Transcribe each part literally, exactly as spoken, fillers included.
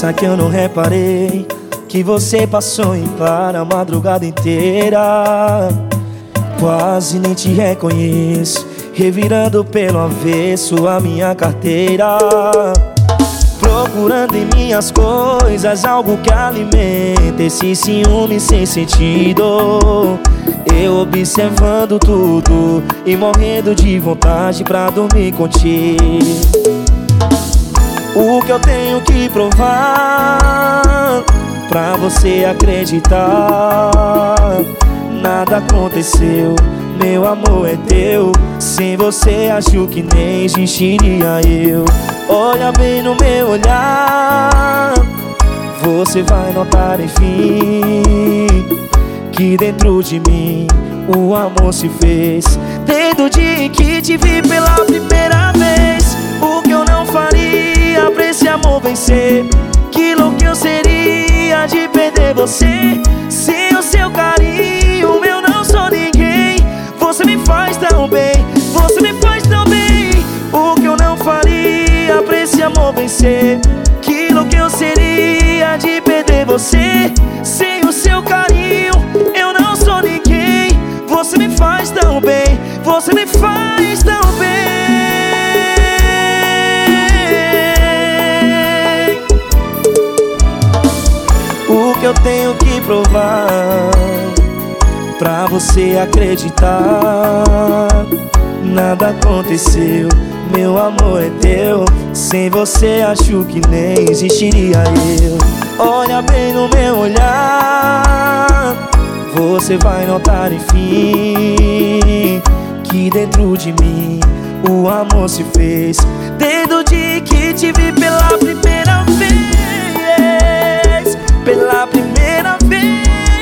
Pensa que eu não reparei que você passou em claro a madrugada inteira. Quase nem te reconheço, revirando pelo avesso a minha carteira, procurando em minhas coisas algo que alimenta esse ciúme sem sentido. Eu observando tudo e morrendo de vontade pra dormir contigo. O que eu tenho que provar pra você acreditar? Nada aconteceu, meu amor é teu. Sem você acho que nem existiria eu. Olha bem no meu olhar, você vai notar enfim que dentro de mim o amor se fez. Desde o dia em que te vi pela primeira vez, o que eu não faria pra esse amor vencer? Que louco eu seria de perder você. Sem o seu carinho eu não sou ninguém. Você me faz tão bem, você me faz tão bem. O que eu não faria pra esse amor vencer? Que louco eu seria de perder você. Sem o seu carinho eu não sou ninguém. Você me faz tão bem, você me faz tão bem. O que eu tenho que provar pra você acreditar? Nada aconteceu, meu amor é teu. Sem você acho que nem existiria eu. Olha bem no meu olhar, você vai notar enfim que dentro de mim o amor se fez. Desde o dia que te vi pela primeira vez, pela primeira vez.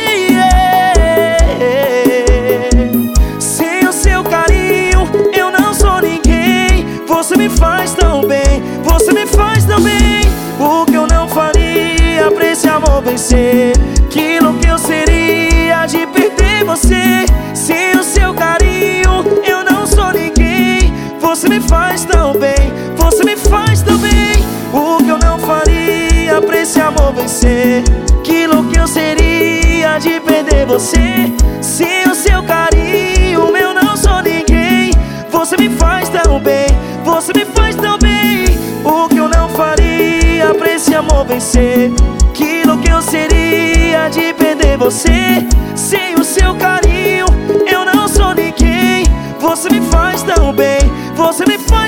Sem o seu carinho eu não sou ninguém. Você me faz tão bem, você me faz tão bem. O que eu não faria pra esse amor vencer? Que louco eu seria de perder você. Sem o seu carinho eu não sou ninguém. Você me faz tão bem, você me faz tão bem. O que eu não faria pra esse amor vencer? Que louco eu seria de perder você. Sem o seu carinho eu não sou ninguém. Você me faz tão bem, você me faz tão bem. O que eu não faria pra esse amor vencer? Que louco eu seria de perder você. Sem o seu carinho eu não sou ninguém. Você me faz tão bem, você me faz